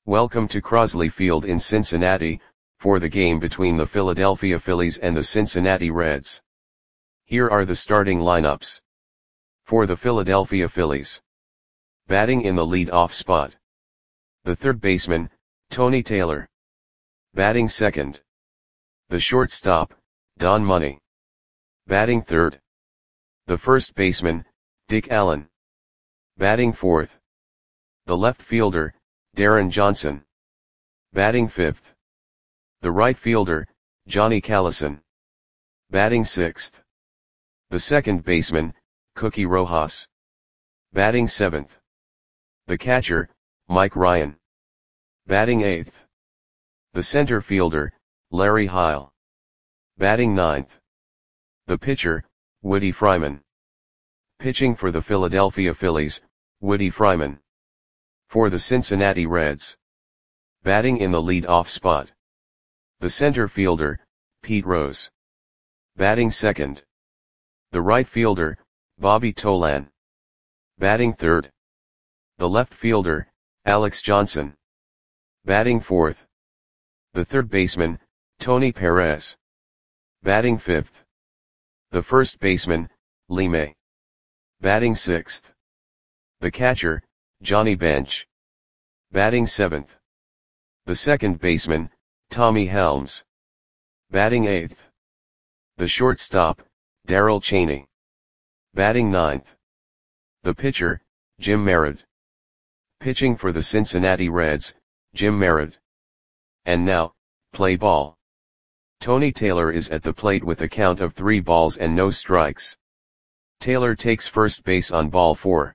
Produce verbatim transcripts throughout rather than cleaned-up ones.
Welcome to Crosley Field in Cincinnati, for the game between the Philadelphia Phillies and the Cincinnati Reds. Here are the starting lineups. For the Philadelphia Phillies. Batting in the lead-off spot. The third baseman, Tony Taylor. Batting second. The shortstop, Don Money. Batting third. The first baseman, Dick Allen. Batting fourth. The left fielder, Darren Johnson. Batting fifth. The right fielder, Johnny Callison. Batting sixth. The second baseman, Cookie Rojas. Batting seventh. The catcher, Mike Ryan. Batting eighth. The center fielder, Larry Heil. Batting ninth. The pitcher, Woody Fryman. Pitching for the Philadelphia Phillies, Woody Fryman. For the Cincinnati Reds. Batting in the lead-off spot. The center fielder, Pete Rose. Batting second. The right fielder, Bobby Tolan. Batting third. The left fielder, Alex Johnson. Batting fourth. The third baseman, Tony Perez. Batting fifth. The first baseman, Lee May. Batting sixth. The catcher, Johnny Bench. Batting seventh. The second baseman, Tommy Helms. Batting eighth. The shortstop, Darrell Chaney. Batting ninth. The pitcher, Jim Merritt. Pitching for the Cincinnati Reds, Jim Merritt. And now, play ball. Tony Taylor is at the plate with a count of three balls and no strikes. Taylor takes first base on ball four.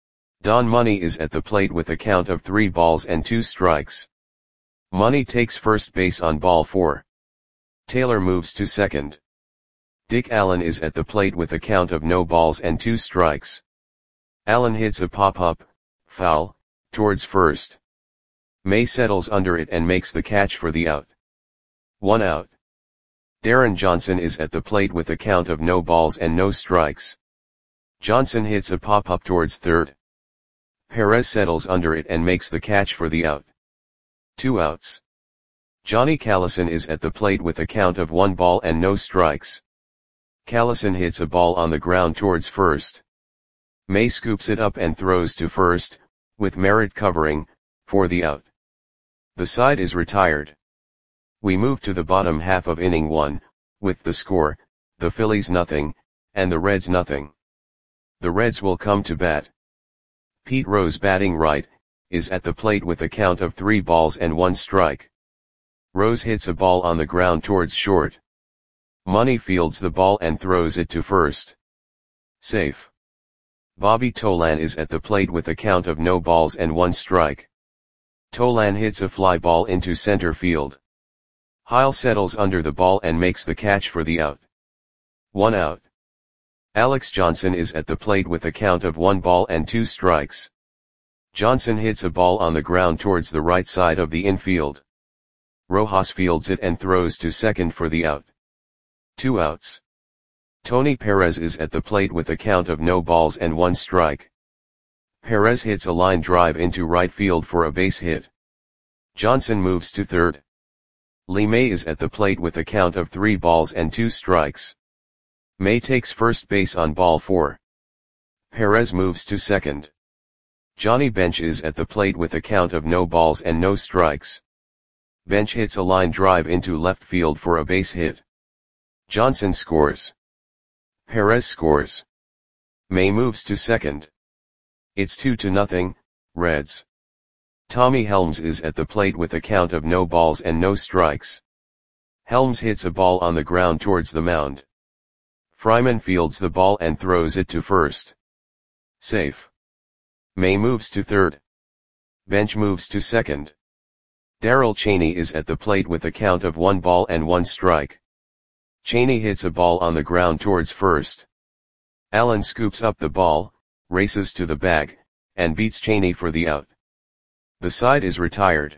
Don Money is at the plate with a count of three balls and two strikes. Money takes first base on ball four. Taylor moves to second. Dick Allen is at the plate with a count of no balls and two strikes. Allen hits a pop-up, foul, towards first. May settles under it and makes the catch for the out. One out. Darren Johnson is at the plate with a count of no balls and no strikes. Johnson hits a pop-up towards third. Perez settles under it and makes the catch for the out. Two outs. Johnny Callison is at the plate with a count of one ball and no strikes. Callison hits a ball on the ground towards first. May scoops it up and throws to first, with Merritt covering, for the out. The side is retired. We move to the bottom half of inning one, with the score, the Phillies nothing, and the Reds nothing. The Reds will come to bat. Pete Rose batting right, is at the plate with a count of three balls and one strike. Rose hits a ball on the ground towards short. Money fields the ball and throws it to first. Safe. Bobby Tolan is at the plate with a count of no balls and one strike. Tolan hits a fly ball into center field. Heil settles under the ball and makes the catch for the out. One out. Alex Johnson is at the plate with a count of one ball and two strikes. Johnson hits a ball on the ground towards the right side of the infield. Rojas fields it and throws to second for the out. Two outs. Tony Perez is at the plate with a count of no balls and one strike. Perez hits a line drive into right field for a base hit. Johnson moves to third. Lee May is at the plate with a count of three balls and two strikes. May takes first base on ball four. Perez moves to second. Johnny Bench is at the plate with a count of no balls and no strikes. Bench hits a line drive into left field for a base hit. Johnson scores. Perez scores. May moves to second. It's two to nothing, Reds. Tommy Helms is at the plate with a count of no balls and no strikes. Helms hits a ball on the ground towards the mound. Fryman fields the ball and throws it to first. Safe. May moves to third. Bench moves to second. Darrell Chaney is at the plate with a count of one ball and one strike. Chaney hits a ball on the ground towards first. Allen scoops up the ball, races to the bag, and beats Chaney for the out. The side is retired.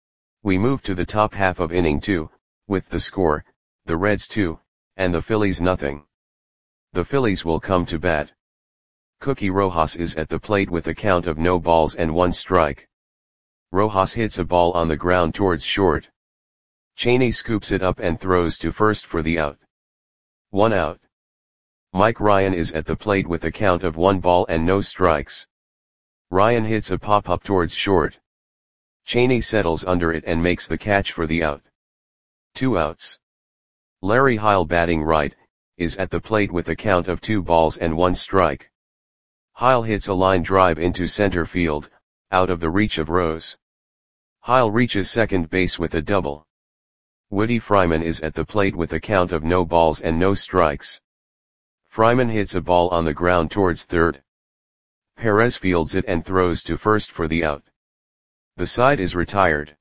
We move to the top half of inning two, with the score, the Reds two, and the Phillies nothing. The Phillies will come to bat. Cookie Rojas is at the plate with a count of no balls and one strike. Rojas hits a ball on the ground towards short. Cheney scoops it up and throws to first for the out. One out. Mike Ryan is at the plate with a count of one ball and no strikes. Ryan hits a pop-up towards short. Cheney settles under it and makes the catch for the out. Two outs. Larry Heil, batting right, is at the plate with a count of two balls and one strike. Heil hits a line drive into center field, out of the reach of Rose. Heil reaches second base with a double. Woody Fryman is at the plate with a count of no balls and no strikes. Fryman hits a ball on the ground towards third. Perez fields it and throws to first for the out. The side is retired.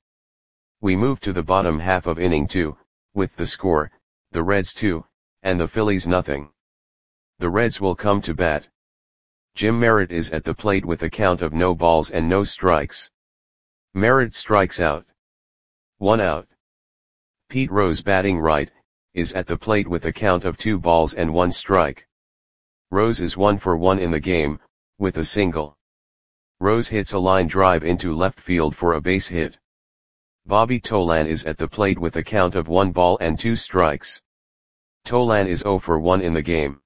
We move to the bottom half of inning two, with the score, the Reds two, and the Phillies nothing. The Reds will come to bat. Jim Merritt is at the plate with a count of no balls and no strikes. Merritt strikes out. One out. Pete Rose, batting right, is at the plate with a count of two balls and one strike. Rose is one for one in the game, with a single. Rose hits a line drive into left field for a base hit. Bobby Tolan is at the plate with a count of one ball and two strikes. Tolan is zero for one in the game.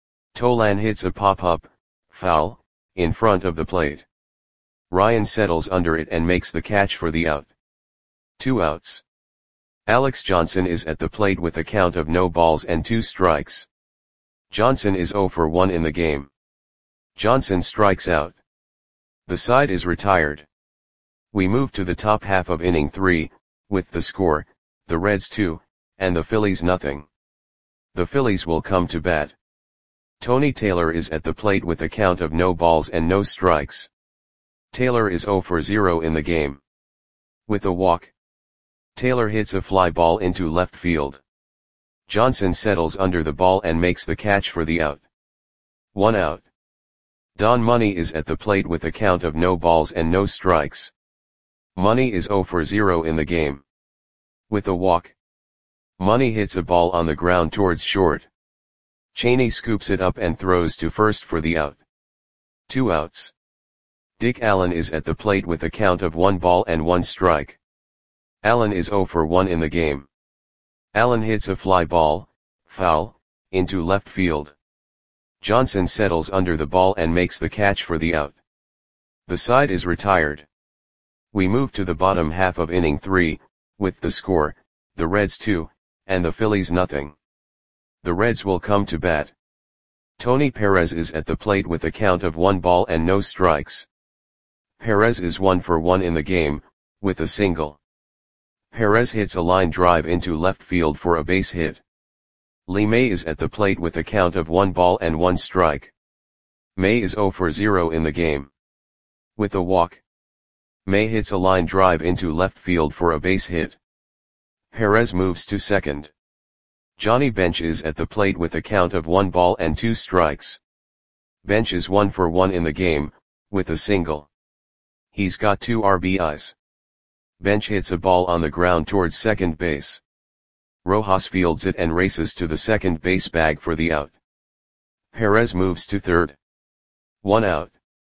Tolan hits a pop-up, foul, in front of the plate. Ryan settles under it and makes the catch for the out. Two outs. Alex Johnson is at the plate with a count of no balls and two strikes. Johnson is zero for one in the game. Johnson strikes out. The side is retired. We move to the top half of inning three, with the score, the Reds two, and the Phillies nothing. The Phillies will come to bat. Tony Taylor is at the plate with a count of no balls and no strikes. Taylor is zero for zero in the game. With a walk, Taylor hits a fly ball into left field. Johnson settles under the ball and makes the catch for the out. One out. Don Money is at the plate with a count of no balls and no strikes. Money is zero for zero in the game. With a walk, Money hits a ball on the ground towards short. Cheney scoops it up and throws to first for the out. Two outs. Dick Allen is at the plate with a count of one ball and one strike. Allen is zero for one in the game. Allen hits a fly ball, foul, into left field. Johnson settles under the ball and makes the catch for the out. The side is retired. We move to the bottom half of inning three, with the score, the Reds two, and the Phillies nothing. The Reds will come to bat. Tony Perez is at the plate with a count of one ball and no strikes. Perez is one for one in the game, with a single. Perez hits a line drive into left field for a base hit. Lee May is at the plate with a count of one ball and one strike. May is zero for zero in the game. With a walk, May hits a line drive into left field for a base hit. Perez moves to second. Johnny Bench is at the plate with a count of one ball and two strikes. Bench is one for one in the game, with a single. He's got two R B Is. Bench hits a ball on the ground towards second base. Rojas fields it and races to the second base bag for the out. Perez moves to third. One out.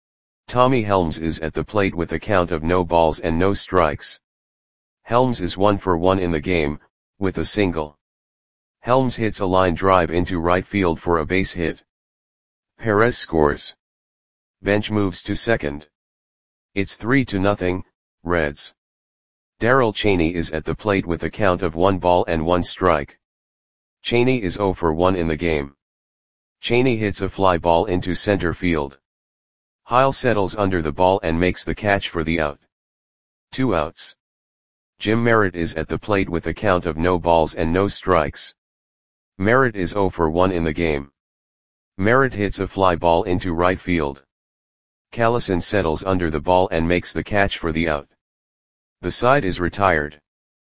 Tommy Helms is at the plate with a count of no balls and no strikes. Helms is one for one in the game, with a single. Helms hits a line drive into right field for a base hit. Perez scores. Bench moves to second. It's three to nothing, Reds. Darrell Cheney is at the plate with a count of one ball and one strike. Cheney is zero for one in the game. Cheney hits a fly ball into center field. Heil settles under the ball and makes the catch for the out. Two outs. Jim Merritt is at the plate with a count of no balls and no strikes. Merritt is zero for one in the game. Merritt hits a fly ball into right field. Callison settles under the ball and makes the catch for the out. The side is retired.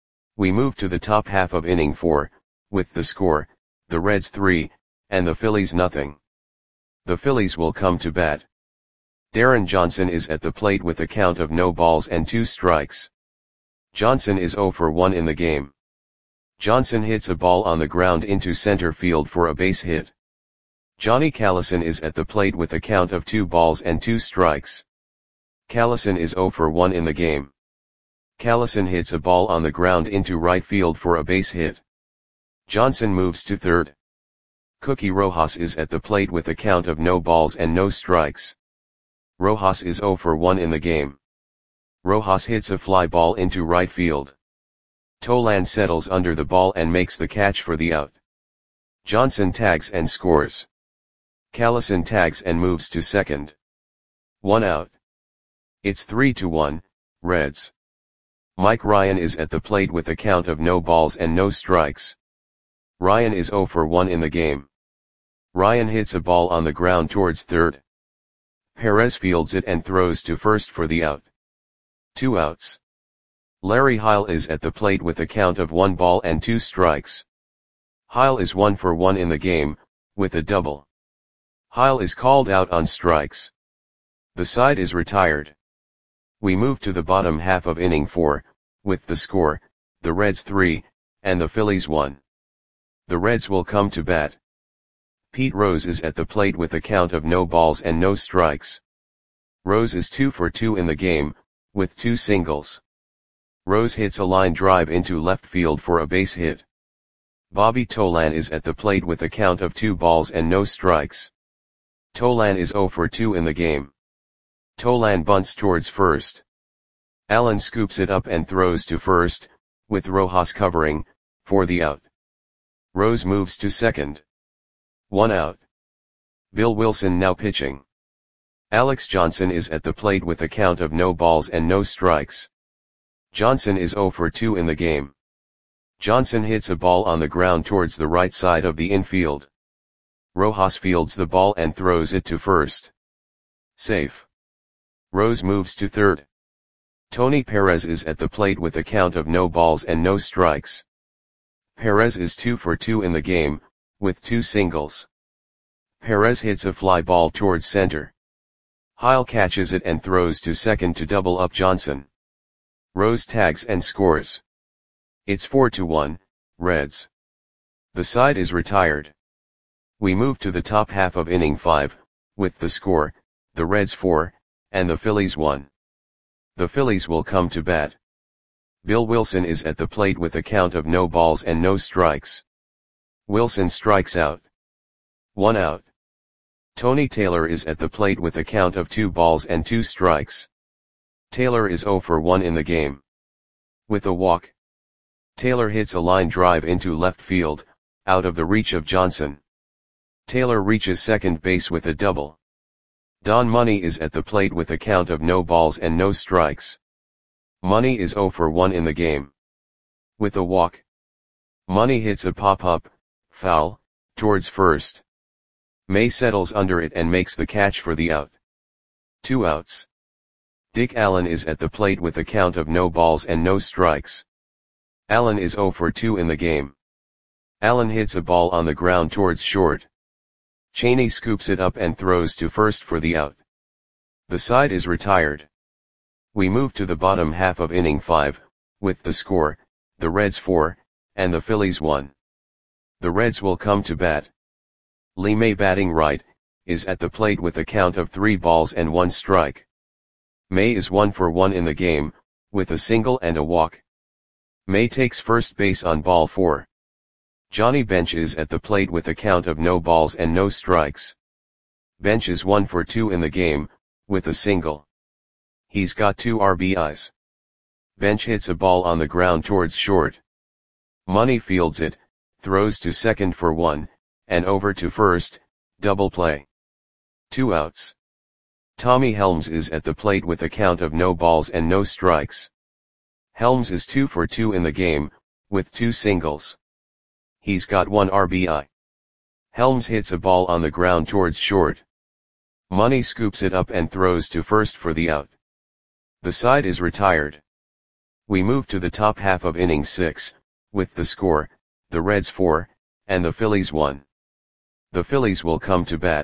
We move to the top half of inning four, with the score, the Reds three, and the Phillies nothing. The Phillies will come to bat. Darren Johnson is at the plate with a count of no balls and two strikes. Johnson is zero for one in the game. Johnson hits a ball on the ground into center field for a base hit. Johnny Callison is at the plate with a count of two balls and two strikes. Callison is zero for one in the game. Callison hits a ball on the ground into right field for a base hit. Johnson moves to third. Cookie Rojas is at the plate with a count of no balls and no strikes. Rojas is zero for one in the game. Rojas hits a fly ball into right field. Tolan settles under the ball and makes the catch for the out. Johnson tags and scores. Callison tags and moves to second. One out. It's three to one, Reds. Mike Ryan is at the plate with a count of no balls and no strikes. Ryan is zero for one in the game. Ryan hits a ball on the ground towards third. Perez fields it and throws to first for the out. Two outs. Larry Heil is at the plate with a count of one ball and two strikes. Heil is one for one in the game, with a double. Heil is called out on strikes. The side is retired. We move to the bottom half of inning four, with the score, the Reds three, and the Phillies one. The Reds will come to bat. Pete Rose is at the plate with a count of no balls and no strikes. Rose is two for two in the game, with two singles. Rose hits a line drive into left field for a base hit. Bobby Tolan is at the plate with a count of two balls and no strikes. Tolan is zero for two in the game. Tolan bunts towards first. Allen scoops it up and throws to first, with Rojas covering, for the out. Rose moves to second. One out. Bill Wilson now pitching. Alex Johnson is at the plate with a count of no balls and no strikes. Johnson is zero for two in the game. Johnson hits a ball on the ground towards the right side of the infield. Rojas fields the ball and throws it to first. Safe. Rose moves to third. Tony Perez is at the plate with a count of no balls and no strikes. Perez is two for two in the game, with two singles. Perez hits a fly ball towards center. Heil catches it and throws to second to double up Johnson. Rose tags and scores. It's four to one, Reds. The side is retired. We move to the top half of inning five, with the score, the Reds four, and the Phillies one. The Phillies will come to bat. Bill Wilson is at the plate with a count of no balls and no strikes. Wilson strikes out. One out. Tony Taylor is at the plate with a count of two balls and two strikes. Taylor is zero for one in the game. With a walk. Taylor hits a line drive into left field, out of the reach of Johnson. Taylor reaches second base with a double. Don Money is at the plate with a count of no balls and no strikes. Money is zero for one in the game. With a walk. Money hits a pop-up, foul, towards first. May settles under it and makes the catch for the out. Two outs. Dick Allen is at the plate with a count of no balls and no strikes. Allen is zero for two in the game. Allen hits a ball on the ground towards short. Cheney scoops it up and throws to first for the out. The side is retired. We move to the bottom half of inning five, with the score, the Reds four, and the Phillies one. The Reds will come to bat. Lee May batting right, is at the plate with a count of three balls and one strike. May is one for one in the game, with a single and a walk. May takes first base on ball four. Johnny Bench is at the plate with a count of no balls and no strikes. Bench is one for two in the game, with a single. He's got two R B Is. Bench hits a ball on the ground towards short. Money fields it, throws to second for one, and over to first, double play. Two outs. Tommy Helms is at the plate with a count of no balls and no strikes. Helms is two for two in the game, with two singles. He's got one R B I. Helms hits a ball on the ground towards short. Money scoops it up and throws to first for the out. The side is retired. We move to the top half of inning six, with the score, the Reds four, and the Phillies one. The Phillies will come to bat.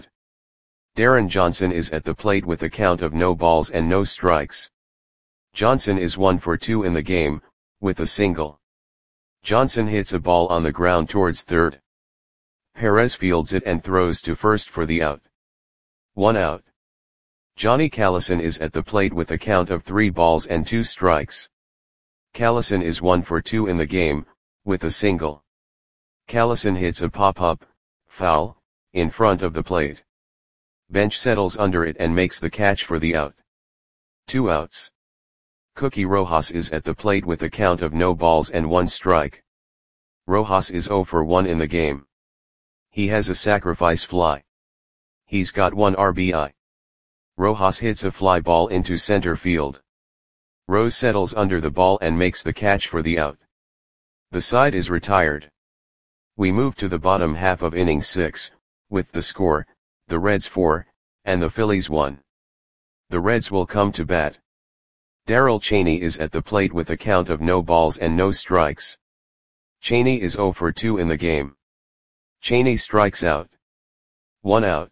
Darren Johnson is at the plate with a count of no balls and no strikes. Johnson is one for two in the game, with a single. Johnson hits a ball on the ground towards third. Perez fields it and throws to first for the out. One out. Johnny Callison is at the plate with a count of three balls and two strikes. Callison is one for two in the game, with a single. Callison hits a pop-up, foul, in front of the plate. Bench settles under it and makes the catch for the out. Two outs. Cookie Rojas is at the plate with a count of no balls and one strike. Rojas is zero for one in the game. He has a sacrifice fly. He's got one R B I. Rojas hits a fly ball into center field. Rose settles under the ball and makes the catch for the out. The side is retired. We move to the bottom half of inning six, with the score, the Reds four, and the Phillies one. The Reds will come to bat. Darrell Cheney is at the plate with a count of no balls and no strikes. Cheney is zero for two in the game. Cheney strikes out. One out.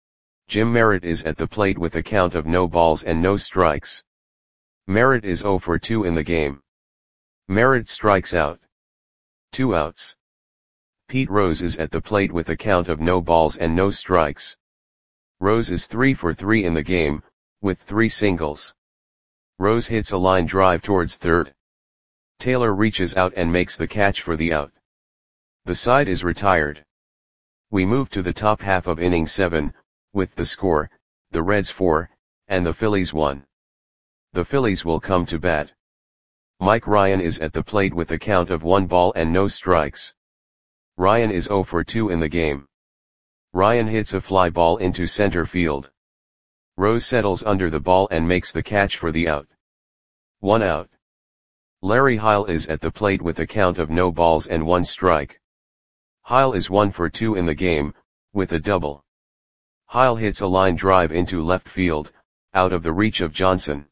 Jim Merritt is at the plate with a count of no balls and no strikes. Merritt is zero for two in the game. Merritt strikes out. Two outs. Pete Rose is at the plate with a count of no balls and no strikes. Rose is three for three in the game, with three singles. Rose hits a line drive towards third. Taylor reaches out and makes the catch for the out. The side is retired. We move to the top half of inning seven, with the score, the Reds four, and the Phillies one. The Phillies will come to bat. Mike Ryan is at the plate with a count of one ball and no strikes. Ryan is zero for two in the game. Ryan hits a fly ball into center field. Rose settles under the ball and makes the catch for the out. One out. Larry Heil is at the plate with a count of no balls and one strike. Heil is one for two in the game, with a double. Heil hits a line drive into left field, out of the reach of Johnson.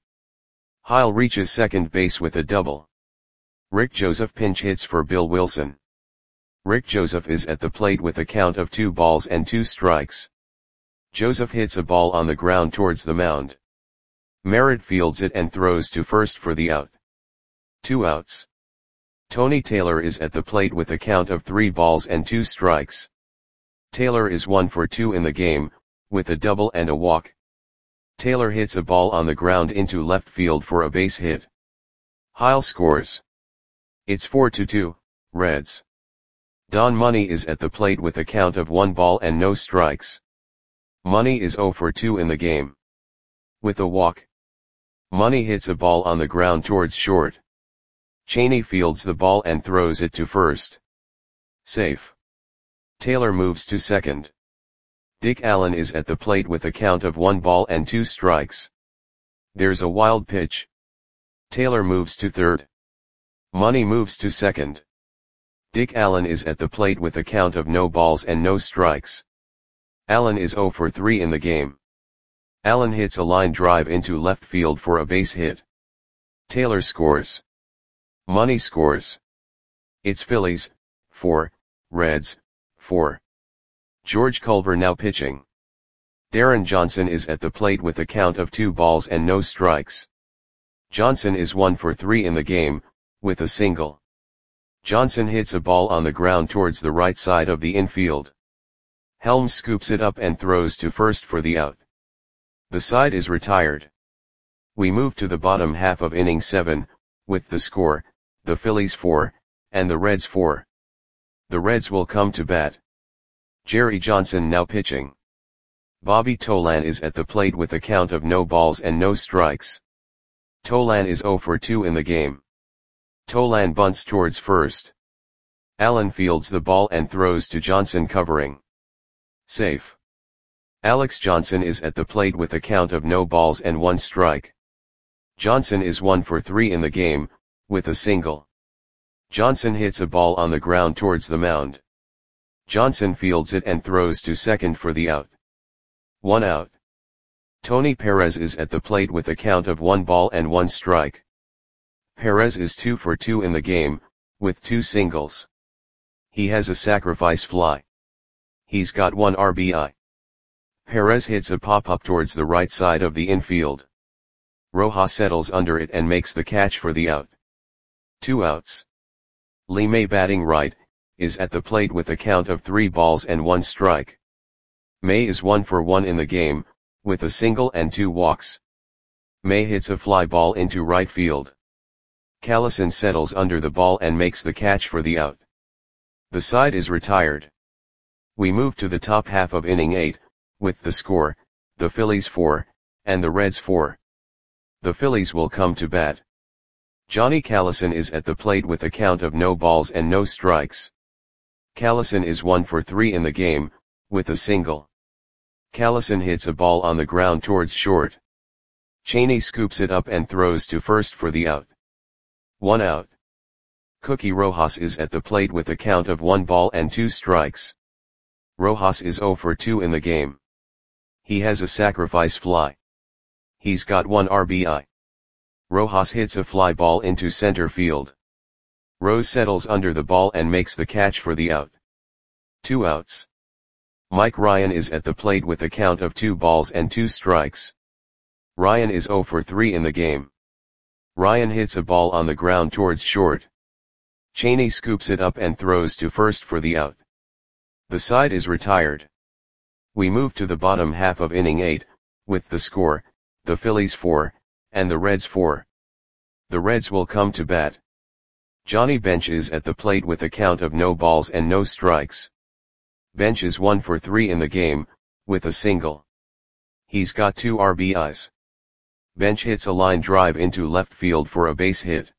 Heil reaches second base with a double. Rick Joseph pinch hits for Bill Wilson. Rick Joseph is at the plate with a count of two balls and two strikes. Joseph hits a ball on the ground towards the mound. Merritt fields it and throws to first for the out. Two outs. Tony Taylor is at the plate with a count of three balls and two strikes. Taylor is one for two in the game, with a double and a walk. Taylor hits a ball on the ground into left field for a base hit. Heil scores. It's four to two, Reds. Don Money is at the plate with a count of one ball and no strikes. Money is zero for two in the game. With a walk. Money hits a ball on the ground towards short. Cheney fields the ball and throws it to first. Safe. Taylor moves to second. Dick Allen is at the plate with a count of one ball and two strikes. There's a wild pitch. Taylor moves to third. Money moves to second. Dick Allen is at the plate with a count of no balls and no strikes. Allen is zero for three in the game. Allen hits a line drive into left field for a base hit. Taylor scores. Money scores. It's Phillies, four, Reds, four. George Culver now pitching. Darren Johnson is at the plate with a count of two balls and no strikes. Johnson is one for three in the game, with a single. Johnson hits a ball on the ground towards the right side of the infield. Helms scoops it up and throws to first for the out. The side is retired. We move to the bottom half of inning seven, with the score, the Phillies four, and the Reds four. The Reds will come to bat. Jerry Johnson now pitching. Bobby Tolan is at the plate with a count of no balls and no strikes. Tolan is zero for two in the game. Tolan bunts towards first. Allen fields the ball and throws to Johnson covering. Safe. Alex Johnson is at the plate with a count of no balls and one strike. Johnson is one for three in the game, with a single. Johnson hits a ball on the ground towards the mound. Johnson fields it and throws to second for the out. One out. Tony Perez is at the plate with a count of one ball and one strike. Perez is two for two in the game, with two singles. He has a sacrifice fly. He's got one R B I. Perez hits a pop-up towards the right side of the infield. Rojas settles under it and makes the catch for the out. Two outs. Lee May batting right, is at the plate with a count of three balls and one strike. May is one for one in the game, with a single and two walks. May hits a fly ball into right field. Callison settles under the ball and makes the catch for the out. The side is retired. We move to the top half of inning eight, with the score, the Phillies four, and the Reds four. The Phillies will come to bat. Johnny Callison is at the plate with a count of no balls and no strikes. Callison is one for three in the game, with a single. Callison hits a ball on the ground towards short. Cheney scoops it up and throws to first for the out. One out. Cookie Rojas is at the plate with a count of one ball and two strikes. Rojas is zero for two in the game. He has a sacrifice fly. He's got one R B I. Rojas hits a fly ball into center field. Rose settles under the ball and makes the catch for the out. Two outs. Mike Ryan is at the plate with a count of two balls and two strikes. Ryan is zero for three in the game. Ryan hits a ball on the ground towards short. Cheney scoops it up and throws to first for the out. The side is retired. We move to the bottom half of inning eight, with the score, the Phillies four, and the Reds four. The Reds will come to bat. Johnny Bench is at the plate with a count of no balls and no strikes. Bench is one for three in the game, with a single. He's got two R B Is. Bench hits a line drive into left field for a base hit.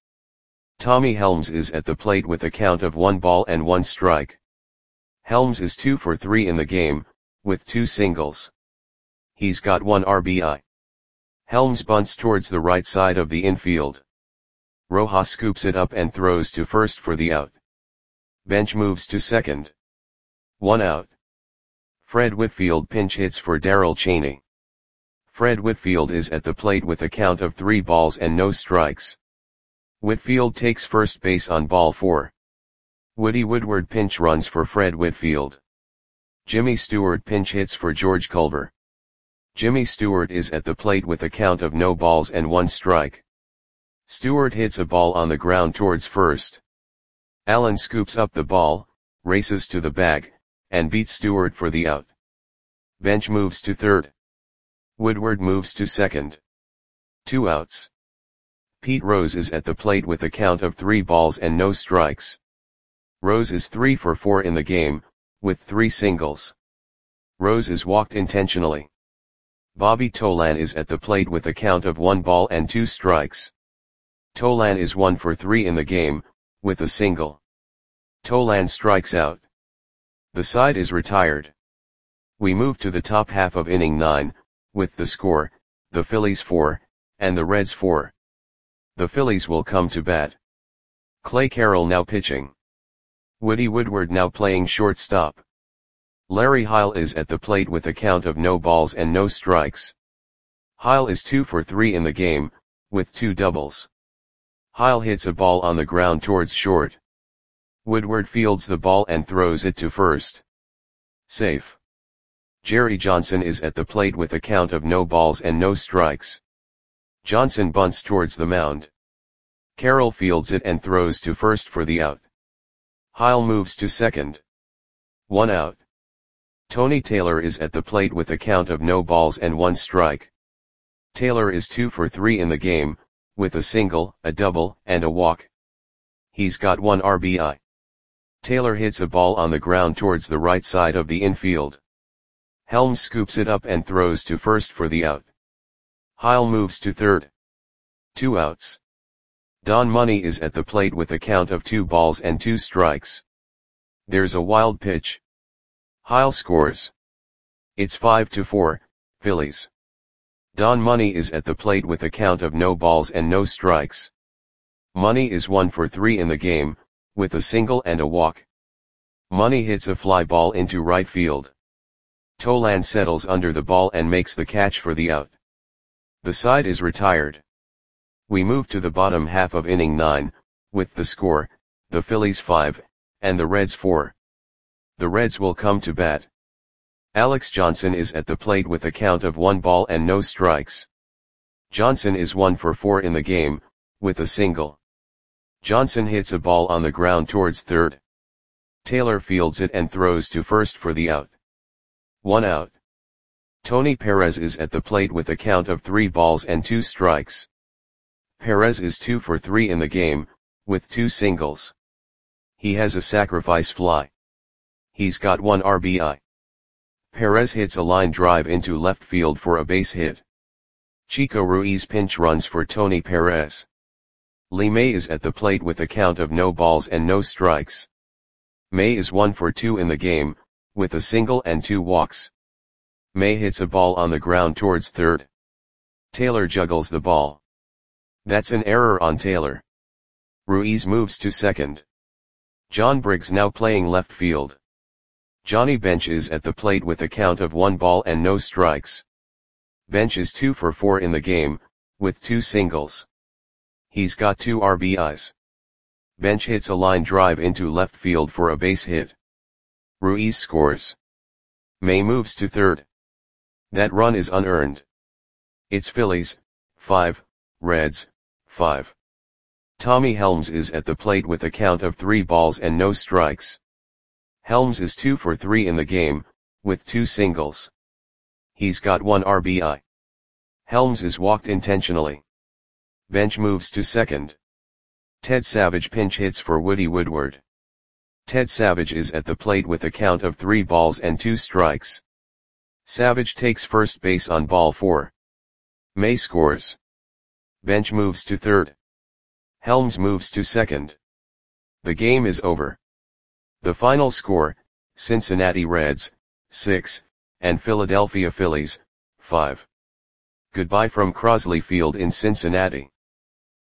Tommy Helms is at the plate with a count of one ball and one strike. Helms is two for three in the game, with two singles. He's got one R B I. Helms bunts towards the right side of the infield. Rojas scoops it up and throws to first for the out. Bench moves to second. One out. Fred Whitfield pinch hits for Darrell Cheney. Fred Whitfield is at the plate with a count of three balls and no strikes. Whitfield takes first base on ball four. Woody Woodward pinch runs for Fred Whitfield. Jimmy Stewart pinch hits for George Culver. Jimmy Stewart is at the plate with a count of no balls and one strike. Stewart hits a ball on the ground towards first. Allen scoops up the ball, races to the bag, and beats Stewart for the out. Bench moves to third. Woodward moves to second. Two outs. Pete Rose is at the plate with a count of three balls and no strikes. Rose is three for four in the game, with three singles. Rose is walked intentionally. Bobby Tolan is at the plate with a count of one ball and two strikes. Tolan is one for three in the game, with a single. Tolan strikes out. The side is retired. We move to the top half of inning nine, with the score, the Phillies four, and the Reds four. The Phillies will come to bat. Clay Carroll now pitching. Woody Woodward now playing shortstop. Larry Heil is at the plate with a count of no balls and no strikes. Heil is two for three in the game, with two doubles. Heil hits a ball on the ground towards short. Woodward fields the ball and throws it to first. Safe. Jerry Johnson is at the plate with a count of no balls and no strikes. Johnson bunts towards the mound. Carroll fields it and throws to first for the out. Heil moves to second. One out. Tony Taylor is at the plate with a count of no balls and one strike. Taylor is two for three in the game, with a single, a double, and a walk. He's got one R B I. Taylor hits a ball on the ground towards the right side of the infield. Helms scoops it up and throws to first for the out. Heil moves to third. Two outs. Don Money is at the plate with a count of two balls and two strikes. There's a wild pitch. Heil scores. It's five to four, Phillies. Don Money is at the plate with a count of no balls and no strikes. Money is one for three in the game, with a single and a walk. Money hits a fly ball into right field. Tolan settles under the ball and makes the catch for the out. The side is retired. We move to the bottom half of inning nine, with the score, the Phillies five, and the Reds four. The Reds will come to bat. Alex Johnson is at the plate with a count of one ball and no strikes. Johnson is one for four in the game, with a single. Johnson hits a ball on the ground towards third. Taylor fields it and throws to first for the out. One out. Tony Perez is at the plate with a count of three balls and two strikes. Perez is two for three in the game, with two singles. He has a sacrifice fly. He's got one R B I. Perez hits a line drive into left field for a base hit. Chico Ruiz pinch runs for Tony Perez. Lee May is at the plate with a count of no balls and no strikes. May is one for two in the game, with a single and two walks. May hits a ball on the ground towards third. Taylor juggles the ball. That's an error on Taylor. Ruiz moves to second. John Briggs now playing left field. Johnny Bench is at the plate with a count of one ball and no strikes. Bench is two for four in the game, with two singles. He's got two R B Is. Bench hits a line drive into left field for a base hit. Ruiz scores. May moves to third. That run is unearned. It's Phillies, five, Reds, five. Tommy Helms is at the plate with a count of three balls and no strikes. Helms is two for three in the game, with two singles. He's got one R B I. Helms is walked intentionally. Bench moves to second. Ted Savage pinch hits for Woody Woodward. Ted Savage is at the plate with a count of three balls and two strikes. Savage takes first base on ball four. May scores. Bench moves to third. Helms moves to second. The game is over. The final score, Cincinnati Reds, six, and Philadelphia Phillies, five. Goodbye from Crosley Field in Cincinnati.